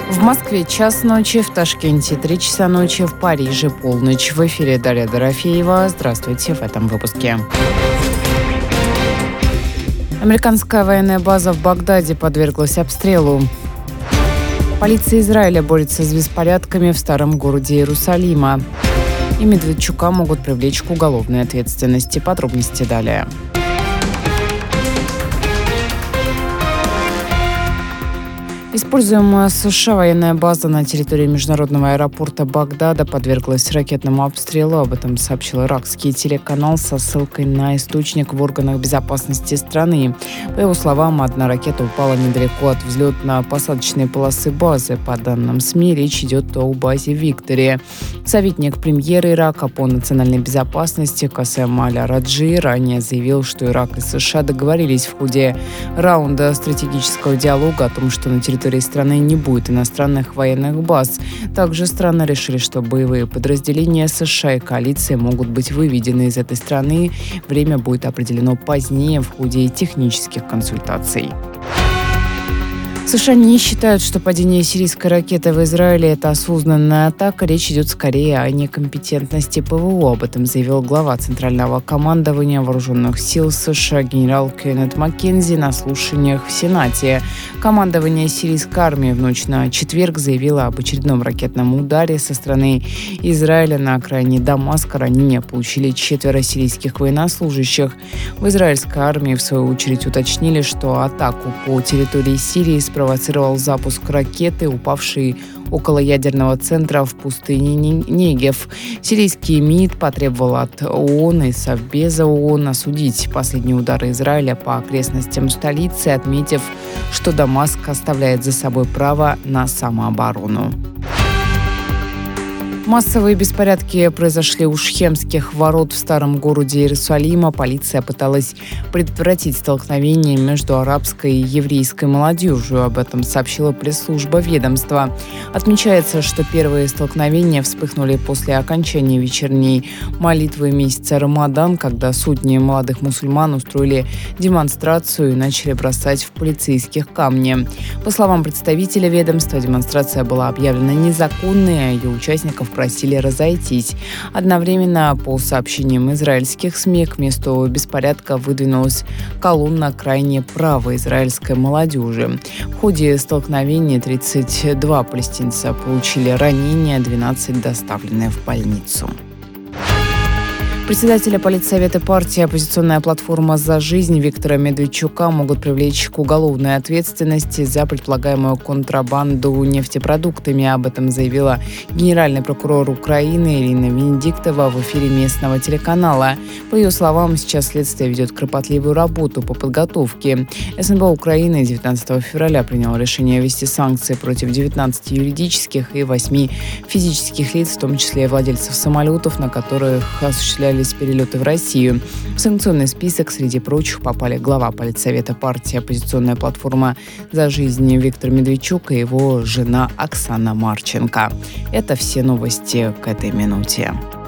В Москве час ночи, в Ташкенте 3 часа ночи, в Париже полночь. В эфире Дарья Дорофеева. Здравствуйте в этом выпуске. Американская военная база в Багдаде подверглась обстрелу. Полиция Израиля борется с беспорядками в старом городе Иерусалима. И Медведчука могут привлечь к уголовной ответственности. Подробности далее. Используемая США военная база на территории международного аэропорта Багдада подверглась ракетному обстрелу. Об этом сообщил иракский телеканал со ссылкой на источник в органах безопасности страны. По его словам, одна ракета упала недалеко от взлетно-посадочной полосы базы. По данным СМИ, речь идет о базе «Виктория». Советник премьера Ирака по национальной безопасности Касем Аль-Раджи ранее заявил, что Ирак и США договорились в ходе раунда стратегического диалога о том, что на территории страны не будет иностранных военных баз. Также страны решили, что боевые подразделения США и коалиции могут быть выведены из этой страны. Время будет определено позднее в ходе технических консультаций. США не считают, что падение сирийской ракеты в Израиле – это осознанная атака. Речь идет скорее о некомпетентности ПВО. Об этом заявил глава Центрального командования Вооруженных сил США генерал Кеннет Маккензи на слушаниях в Сенате. Командование сирийской армии в ночь на четверг заявило об очередном ракетном ударе со стороны Израиля на окраине Дамаска. Ранения получили 4 сирийских военнослужащих. В израильской армии, в свою очередь, уточнили, что атаку по территории Сирии спровоцировал запуск ракеты, упавшей около ядерного центра в пустыне Негев. Сирийский МИД потребовал от ООН и Совбеза ООН осудить последние удары Израиля по окрестностям столицы, отметив, что Дамаск оставляет за собой право на самооборону. Массовые беспорядки произошли у Шхемских ворот в старом городе Иерусалима. Полиция пыталась предотвратить столкновение между арабской и еврейской молодежью. Об этом сообщила пресс-служба ведомства. Отмечается, что первые столкновения вспыхнули после окончания вечерней молитвы месяца Рамадан, когда сотни молодых мусульман устроили демонстрацию и начали бросать в полицейских камни. По словам представителя ведомства, демонстрация была объявлена незаконной, а ее участников просили разойтись. Одновременно, по сообщениям израильских СМИ, к месту беспорядка выдвинулась колонна крайне правой израильской молодежи. В ходе столкновения 32 палестинца получили ранения, 12 доставлены в больницу. Председателя политсовета партии «Оппозиционная платформа за жизнь» Виктора Медведчука могут привлечь к уголовной ответственности за предполагаемую контрабанду нефтепродуктами. Об этом заявила генеральный прокурор Украины Ирина Венедиктова в эфире местного телеканала. По ее словам, сейчас следствие ведет кропотливую работу по подготовке. СНБ Украины 19 февраля приняло решение ввести санкции против 19 юридических и 8 физических лиц, в том числе владельцев самолетов, на которых осуществляли перелеты в Россию. В санкционный список, среди прочих, попали глава политсовета партии «Оппозиционная платформа за жизнь» Виктор Медведчук и его жена Оксана Марченко. Это все новости к этой минуте.